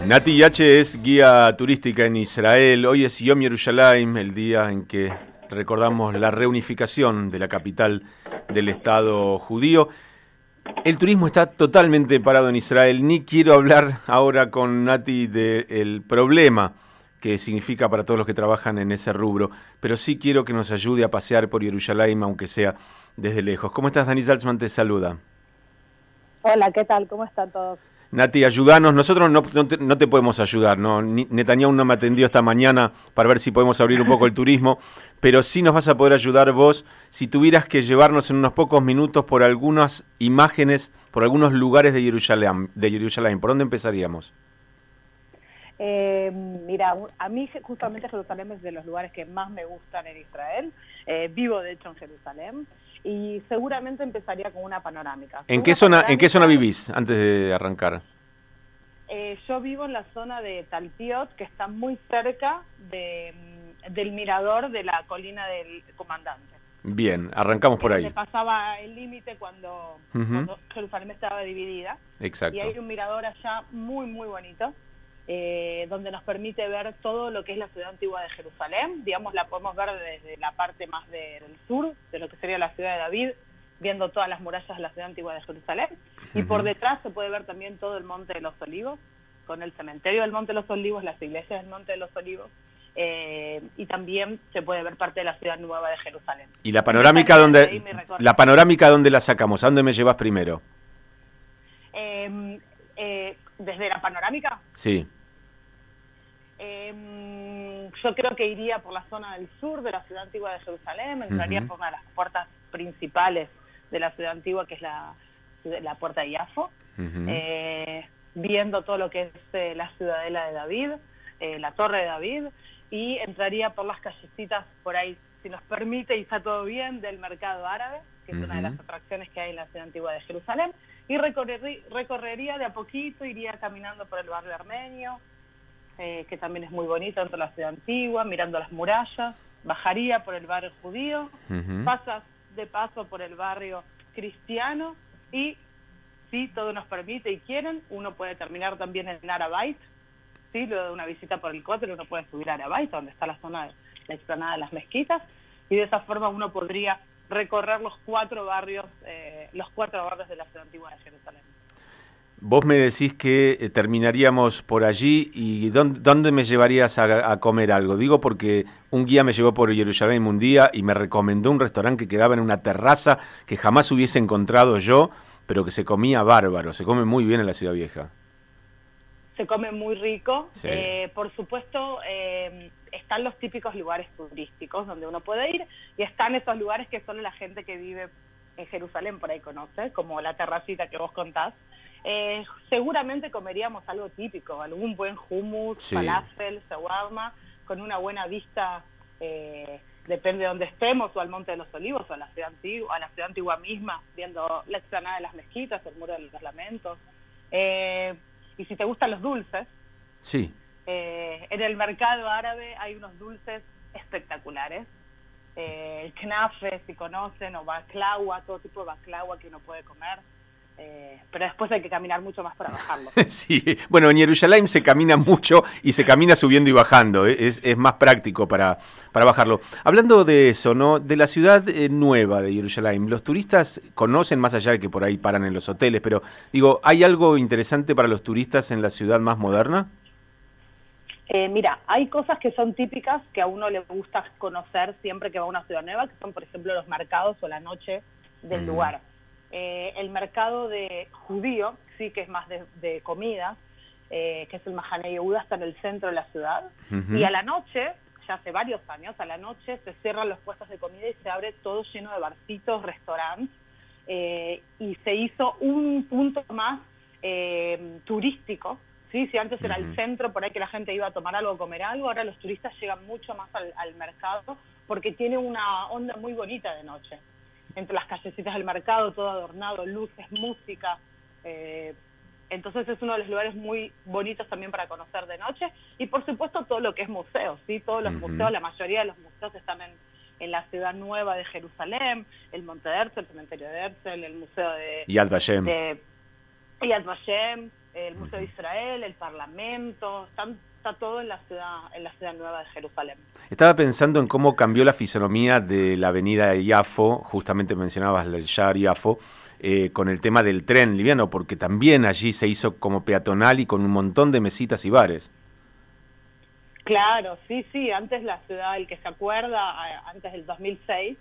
Nati Yache es guía turística en Israel. Hoy es Yom Yerushalayim, el día en que recordamos la reunificación de la capital del Estado judío. El turismo está totalmente parado en Israel. Ni quiero hablar ahora con Nati del problema que significa para todos los que trabajan en ese rubro, pero sí quiero que nos ayude a pasear por Yerushalayim, aunque sea desde lejos. ¿Cómo estás, Dani Salzman? Te saluda. Hola, ¿qué tal? ¿Cómo están todos? Nati, ayúdanos. Nosotros no te podemos ayudar, ¿no? Netanyahu no me atendió esta mañana para ver si podemos abrir un poco el turismo, pero sí nos vas a poder ayudar vos si tuvieras que llevarnos en unos pocos minutos por algunas imágenes, por algunos lugares de Jerusalén. ¿Por dónde empezaríamos? Mira, a mí justamente Jerusalén es de los lugares que más me gustan en Israel. Vivo, de hecho, en Jerusalén. Y seguramente empezaría con una panorámica. ¿En qué zona vivís antes de arrancar? Yo vivo en la zona de Talpiot, que está muy cerca del mirador de la colina del Comandante. Bien, arrancamos por ahí. Se pasaba el límite cuando Jerusalén estaba dividida. Exacto. Y hay un mirador allá muy, muy bonito, donde nos permite ver todo lo que es la ciudad antigua de Jerusalén. Digamos, la podemos ver desde la parte más del sur, de lo que sería la ciudad de David, viendo todas las murallas de la ciudad antigua de Jerusalén. Y por detrás se puede ver también todo el Monte de los Olivos, con el cementerio del Monte de los Olivos, las iglesias del Monte de los Olivos, y también se puede ver parte de la ciudad nueva de Jerusalén. ¿Y la panorámica dónde la sacamos? ¿A dónde me llevas primero? ¿Desde la panorámica? Sí. Yo creo que iría por la zona del sur de la ciudad antigua de Jerusalén, entraría por una de las puertas principales de la ciudad antigua, que es la puerta de Yafo, viendo todo lo que es la ciudadela de David, la torre de David, y entraría por las callecitas por ahí, si nos permite y está todo bien, del mercado árabe, que es una de las atracciones que hay en la ciudad antigua de Jerusalén, y recorrería de a poquito, iría caminando por el barrio armenio, que también es muy bonito dentro de la ciudad antigua, mirando las murallas, bajaría por el barrio judío, pasas de paso por el barrio cristiano, y si todo nos permite y quieren, uno puede terminar también en Arabait, ¿sí? Luego de una visita por el Kotel uno puede subir a Arabait, donde está la zona de la explanada de las mezquitas, y de esa forma uno podría recorrer los cuatro barrios de la ciudad antigua de Jerusalén. Vos me decís que terminaríamos por allí, y ¿dónde me llevarías a comer algo? Digo porque un guía me llevó por Jerusalén un día y me recomendó un restaurante que quedaba en una terraza que jamás hubiese encontrado yo, pero que se comía bárbaro, se come muy bien en la Ciudad Vieja. Se come muy rico, sí. Por supuesto están los típicos lugares turísticos donde uno puede ir, y están esos lugares que solo la gente que vive en Jerusalén por ahí conoce, como la terracita que vos contás. Seguramente comeríamos algo típico, algún buen hummus, falafel, shawarma, con una buena vista, depende de dónde estemos, o al Monte de los Olivos, o a la ciudad antigua misma, viendo la explanada de las mezquitas, el muro de los lamentos. Y si te gustan los dulces, sí. En el mercado árabe hay unos dulces espectaculares. El knafe, si conocen, o baklava, todo tipo de baklava que uno puede comer. Pero después hay que caminar mucho más para bajarlo. Sí, bueno, en Jerusalén se camina mucho y se camina subiendo y bajando, es más práctico para bajarlo. Hablando de eso, ¿no? De la ciudad nueva de Jerusalén, los turistas conocen, más allá de que por ahí paran en los hoteles, pero digo, ¿hay algo interesante para los turistas en la ciudad más moderna? Mira, hay cosas que son típicas que a uno le gusta conocer siempre que va a una ciudad nueva, que son, por ejemplo, los mercados o la noche del lugar. El mercado de judío, sí, que es más de comida, que es el Mahane Yehuda, está en el centro de la ciudad, y a la noche, ya hace varios años, a la noche se cierran los puestos de comida y se abre todo lleno de barcitos, restaurantes, y se hizo un punto más turístico, ¿sí? Si antes era el centro, por ahí que la gente iba a tomar algo, comer algo, ahora los turistas llegan mucho más al mercado, porque tiene una onda muy bonita de noche. Entre las callecitas del mercado, todo adornado, luces, música. Entonces es uno de los lugares muy bonitos también para conocer de noche. Y por supuesto todo lo que es museos, ¿sí? Todos los museos, la mayoría de los museos están en la ciudad nueva de Jerusalén, el Monte de Herzl, el cementerio de Herzl, el museo de Yad Vashem. Yad Vashem, el Museo de Israel, el Parlamento, está todo en la ciudad nueva de Jerusalén. Estaba pensando en cómo cambió la fisonomía de la avenida Yafo, justamente mencionabas el Shar Yafo, con el tema del tren liviano, porque también allí se hizo como peatonal y con un montón de mesitas y bares. Claro, sí, antes la ciudad, el que se acuerda, antes del 2006,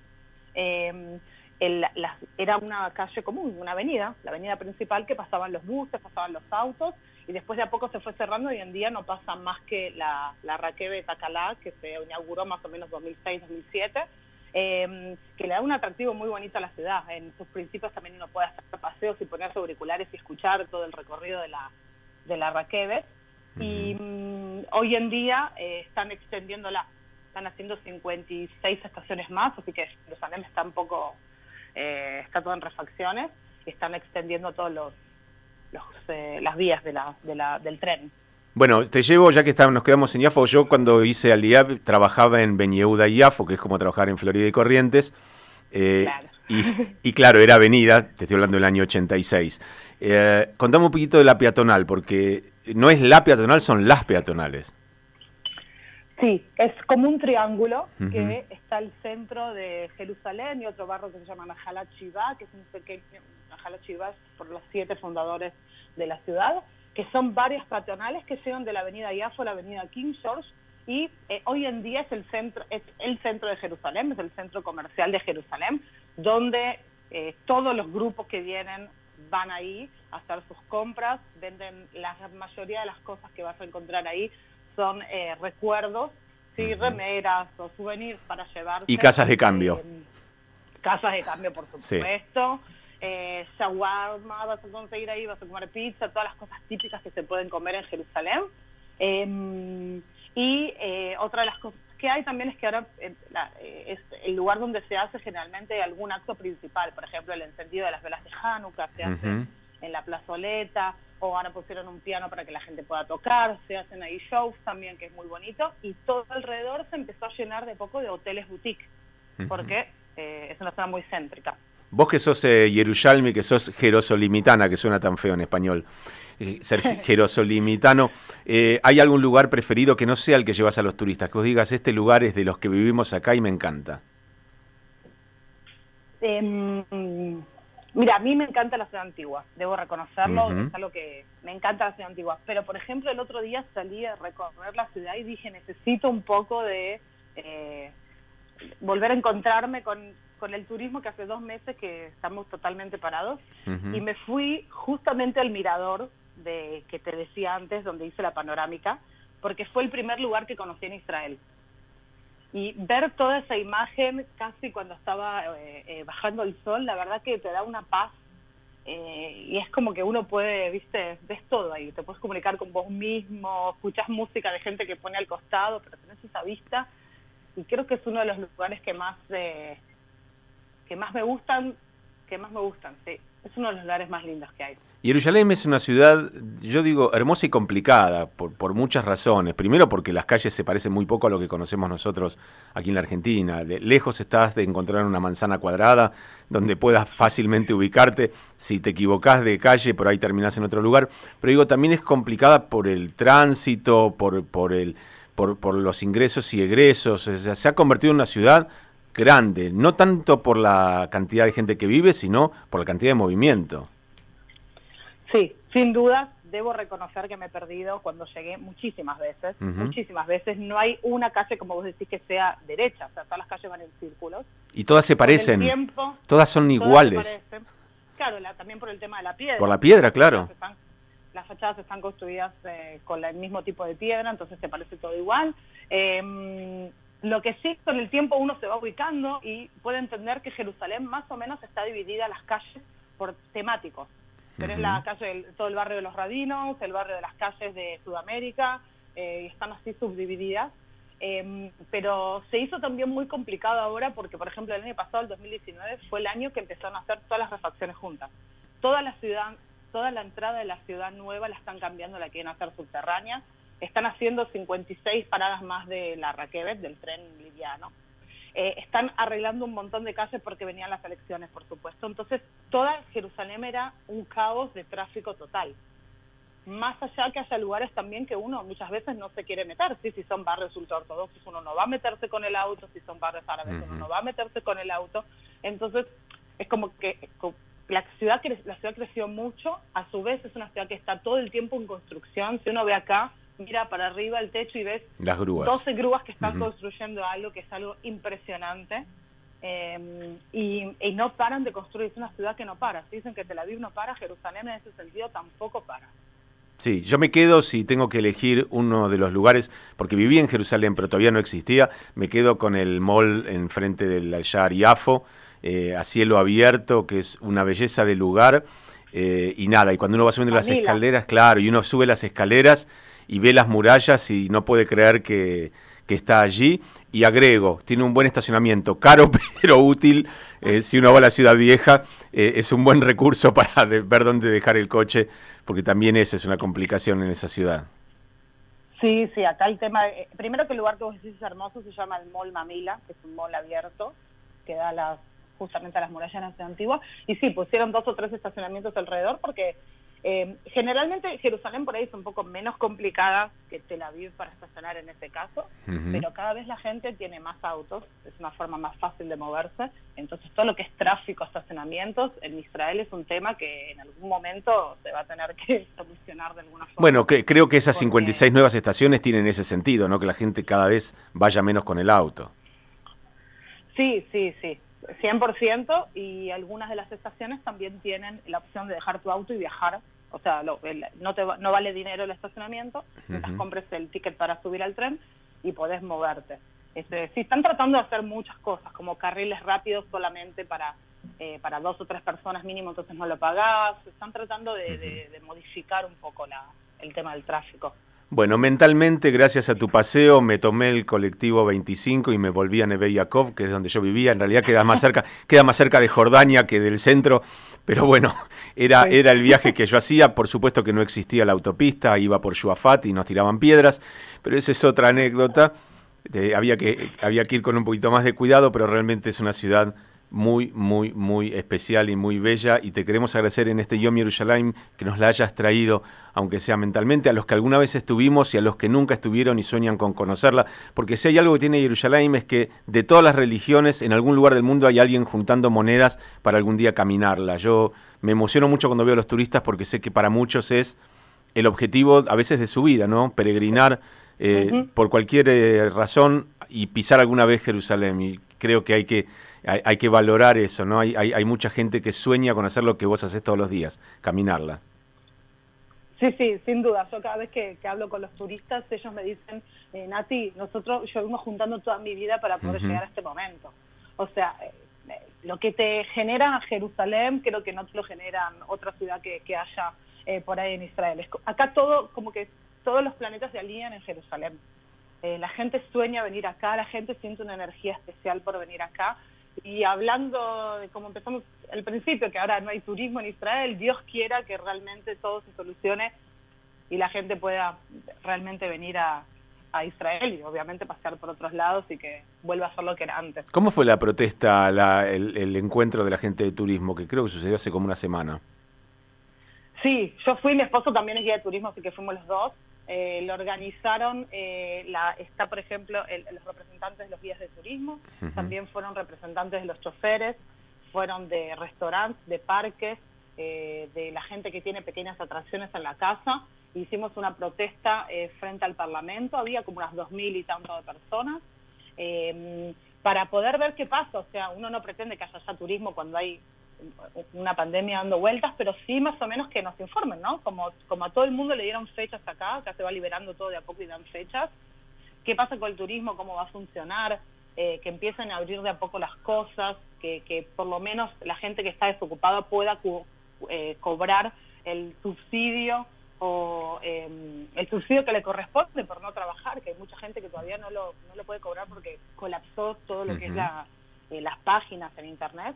era una calle común, una avenida, la avenida principal, que pasaban los buses, pasaban los autos, y después de a poco se fue cerrando, y hoy en día no pasa más que la Rakebe Takalá, que se inauguró más o menos 2006-2007, que le da un atractivo muy bonito a la ciudad. En sus principios también uno puede hacer paseos y ponerse auriculares y escuchar todo el recorrido de la Rakebe, y hoy en día están extendiéndola, están haciendo 56 estaciones más, así que Jerusalén está un poco... está todo en refacciones y están extendiendo todos las vías del tren. Bueno, te llevo, ya que nos quedamos en Yafo. Yo cuando hice Aliab trabajaba en Ben Yehuda y Yafo, que es como trabajar en Florida y Corrientes. Claro. Y claro, era avenida, te estoy hablando del año 86. Contame un poquito de la peatonal, porque no es la peatonal, son las peatonales. Sí, es como un triángulo que está al centro de Jerusalén y otro barrio que se llama Nahalat Shivá, que es un pequeño, Nahalat Shivá por los 7 fundadores de la ciudad, que son varias peatonales que llegan de la avenida Yafo a la avenida King George, y hoy en día es el centro de Jerusalén, es el centro comercial de Jerusalén, donde todos los grupos que vienen van ahí a hacer sus compras, venden la mayoría de las cosas que vas a encontrar ahí, son recuerdos, ¿sí? Remeras o souvenirs para llevarse. Y casas de cambio. Casas de cambio, por supuesto. Sí. Shawarma vas a conseguir ahí, vas a comer pizza, todas las cosas típicas que se pueden comer en Jerusalén. Otra de las cosas que hay también es que ahora es el lugar donde se hace generalmente algún acto principal. Por ejemplo, el encendido de las velas de Hanukkah se hace en la plazoleta, o ahora pusieron un piano para que la gente pueda tocar, se hacen ahí shows también, que es muy bonito, y todo alrededor se empezó a llenar de poco de hoteles boutique, porque es una zona muy céntrica. Vos que sos yerushalmi, que sos jerosolimitana, que suena tan feo en español, ser jerosolimitano, ¿hay algún lugar preferido que no sea el que llevas a los turistas? Que vos digas, este lugar es de los que vivimos acá y me encanta. Mira, a mí me encanta la ciudad antigua, debo reconocerlo, es algo que me encanta la ciudad antigua, pero por ejemplo el otro día salí a recorrer la ciudad y dije, necesito un poco de volver a encontrarme con el turismo, que hace 2 meses que estamos totalmente parados, y me fui justamente al mirador que te decía antes, donde hice la panorámica, porque fue el primer lugar que conocí en Israel. Y ver toda esa imagen casi cuando estaba bajando el sol, la verdad que te da una paz, y es como que uno puede, ves todo ahí, te puedes comunicar con vos mismo, escuchás música de gente que pone al costado, pero tenés esa vista, y creo que es uno de los lugares que más me gustan, sí, es uno de los lugares más lindos que hay. Jerusalén es una ciudad, yo digo, hermosa y complicada por muchas razones. Primero porque las calles se parecen muy poco a lo que conocemos nosotros aquí en la Argentina. Lejos estás de encontrar una manzana cuadrada donde puedas fácilmente ubicarte. Si te equivocás de calle, por ahí terminás en otro lugar. Pero digo, también es complicada por el tránsito, por los ingresos y egresos. O sea, se ha convertido en una ciudad grande, no tanto por la cantidad de gente que vive, sino por la cantidad de movimiento. Sí, sin duda, debo reconocer que me he perdido cuando llegué muchísimas veces, no hay una calle, como vos decís, que sea derecha, o sea, todas las calles van en círculos. Y todas se parecen, todas son iguales. Claro, también por el tema de la piedra. Por la piedra, claro. Las fachadas están construidas con el mismo tipo de piedra, entonces se parece todo igual. Lo que sí, con el tiempo uno se va ubicando y puede entender que Jerusalén más o menos está dividida las calles por temáticos. Tenés la calle, todo el barrio de los rabinos, el barrio de las calles de Sudamérica, y están así subdivididas. Pero se hizo también muy complicado ahora porque, por ejemplo, el año pasado, el 2019, fue el año que empezaron a hacer todas las refacciones juntas. Toda la entrada de la ciudad nueva la están cambiando, la quieren hacer subterránea. Están haciendo 56 paradas más de la Rakebet, del tren liviano. Están arreglando un montón de calles porque venían las elecciones, por supuesto. Entonces, toda Jerusalén era un caos de tráfico total. más allá que haya lugares también que uno muchas veces no se quiere meter, ¿sí? Si son barrios ultraortodoxos uno no va a meterse con el auto, si son barrios árabes uno no va a meterse con el auto, entonces es como que la ciudad creció mucho, a su vez es una ciudad que está todo el tiempo en construcción, si uno ve acá, mira para arriba el techo y ves las grúas. 12 grúas que están construyendo algo que es algo impresionante, y no paran de construir, es una ciudad que no para, si dicen que Tel Aviv no para, Jerusalén en ese sentido tampoco para. Sí, yo me quedo, si tengo que elegir uno de los lugares, porque viví en Jerusalén, pero todavía no existía, me quedo con el mall enfrente del Al-Shar Yafo, a cielo abierto, que es una belleza de lugar, y nada, y cuando uno va subiendo las escaleras, claro, y uno sube las escaleras y ve las murallas y no puede creer que está allí, y agrego, tiene un buen estacionamiento, caro pero útil, si uno va a la ciudad vieja, es un buen recurso para ver dónde dejar el coche, porque también esa es una complicación en esa ciudad. Sí, acá el tema, primero que el lugar que vos decís es hermoso, se llama el Mall Mamila, que es un mall abierto, que da justamente a las murallas de la ciudad antigua, y sí, pusieron 2 o 3 estacionamientos alrededor, porque generalmente Jerusalén por ahí es un poco menos complicada que Tel Aviv para estacionar en este caso, pero cada vez la gente tiene más autos, es una forma más fácil de moverse, entonces todo lo que es tráfico, estacionamientos, en Israel es un tema que en algún momento se va a tener que solucionar de alguna forma. Bueno, creo que esas 56 nuevas estaciones tienen ese sentido, ¿no? Que la gente cada vez vaya menos con el auto. Sí, 100%, y algunas de las estaciones también tienen la opción de dejar tu auto y viajar, o sea, no vale dinero el estacionamiento, mientras compres el ticket para subir al tren y podés moverte. Sí, están tratando de hacer muchas cosas, como carriles rápidos solamente para 2 o 3 personas mínimo, entonces no lo pagás, están tratando de modificar un poco el tema del tráfico. Bueno, mentalmente, gracias a tu paseo, me tomé el colectivo 25 y me volví a Neve Yaakov, que es donde yo vivía. En realidad queda más cerca de Jordania que del centro, pero bueno, era el viaje que yo hacía. Por supuesto que no existía la autopista, iba por Shuafat y nos tiraban piedras, pero esa es otra anécdota. Había que ir con un poquito más de cuidado, pero realmente es una ciudad muy, muy, muy especial y muy bella, y te queremos agradecer en este Yom Yerushalayim que nos la hayas traído, aunque sea mentalmente, a los que alguna vez estuvimos y a los que nunca estuvieron y sueñan con conocerla, porque si hay algo que tiene Yerushalayim es que de todas las religiones, en algún lugar del mundo hay alguien juntando monedas para algún día caminarla. Yo me emociono mucho cuando veo a los turistas porque sé que para muchos es el objetivo a veces de su vida, ¿no? Peregrinar por cualquier razón y pisar alguna vez Jerusalén, y creo que hay que valorar eso, ¿no? Hay mucha gente que sueña con hacer lo que vos haces todos los días, caminarla. Sí, sin duda. Yo cada vez que hablo con los turistas, ellos me dicen, Nati, yo vengo juntando toda mi vida para poder llegar a este momento. O sea, lo que te genera Jerusalén, creo que no te lo generan otra ciudad que haya por ahí en Israel. Acá como que todos los planetas se alinean en Jerusalén. La gente sueña venir acá, la gente siente una energía especial por venir acá. Y hablando de como empezamos al principio, que ahora no hay turismo en Israel, Dios quiera que realmente todo se solucione y la gente pueda realmente venir a Israel y obviamente pasar por otros lados y que vuelva a ser lo que era antes. ¿Cómo fue la protesta, el encuentro de la gente de turismo, que creo que sucedió hace como una semana? Sí, yo fui, mi esposo también es guía de turismo, así que fuimos los dos. Lo organizaron, está por ejemplo los representantes de los guías de turismo, también fueron representantes de los choferes, fueron de restaurantes, de parques, de la gente que tiene pequeñas atracciones en la casa. Hicimos una protesta frente al Parlamento, había como unas 2.000 y tanto de personas, para poder ver qué pasa. O sea, uno no pretende que haya ya turismo cuando hay una pandemia dando vueltas, pero sí más o menos que nos informen, ¿no? Como a todo el mundo le dieron fechas acá se va liberando todo de a poco y dan fechas. ¿Qué pasa con el turismo? ¿Cómo va a funcionar? Que empiecen a abrir de a poco las cosas, que por lo menos la gente que está desocupada pueda cobrar el subsidio o el subsidio que le corresponde por no trabajar, que hay mucha gente que todavía no lo puede cobrar porque colapsó todo lo que es las páginas en internet.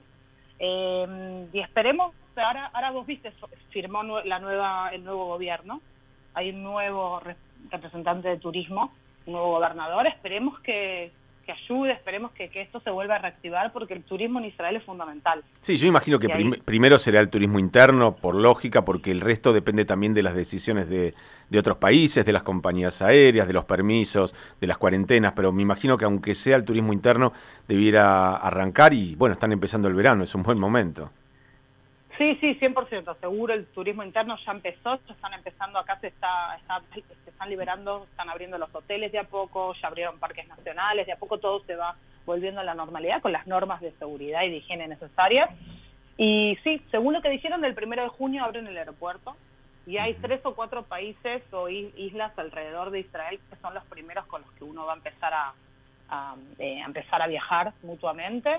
Y esperemos, ahora vos viste, firmó el nuevo gobierno, hay un nuevo representante de turismo, un nuevo gobernador, esperemos que ayude, esperemos que esto se vuelva a reactivar, porque el turismo en Israel es fundamental. Sí, yo imagino que primero será el turismo interno, por lógica, porque el resto depende también de las decisiones de otros países, de las compañías aéreas, de los permisos, de las cuarentenas, pero me imagino que aunque sea el turismo interno, debiera arrancar y, bueno, están empezando el verano, es un buen momento. Sí, 100%, seguro el turismo interno ya empezó, ya están empezando, acá se están liberando, están abriendo los hoteles de a poco, ya abrieron parques nacionales, de a poco todo se va volviendo a la normalidad con las normas de seguridad y de higiene necesarias. Y sí, según lo que dijeron, el 1 de junio abren el aeropuerto y hay 3 o 4 países o islas alrededor de Israel que son los primeros con los que uno va a empezar a viajar mutuamente.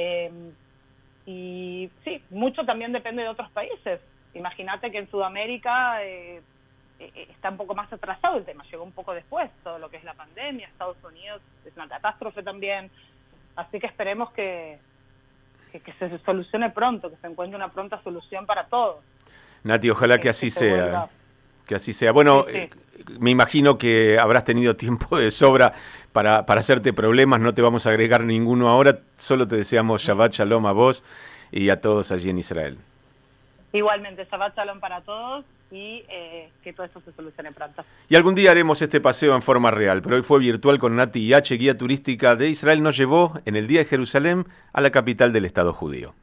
Y sí, mucho también depende de otros países. Imagínate que en Sudamérica está un poco más atrasado el tema, llegó un poco después, todo lo que es la pandemia, Estados Unidos es una catástrofe también, así que esperemos que se solucione pronto, que se encuentre una pronta solución para todos. Nati, ojalá que así sea. Que así sea. Bueno, sí. Me imagino que habrás tenido tiempo de sobra para hacerte problemas, no te vamos a agregar ninguno ahora, solo te deseamos Shabbat Shalom a vos y a todos allí en Israel. Igualmente, Shabbat Shalom para todos y que todo eso se solucione pronto. Y algún día haremos este paseo en forma real, pero hoy fue virtual con Nati H, guía turística de Israel, nos llevó en el Día de Jerusalén a la capital del Estado judío.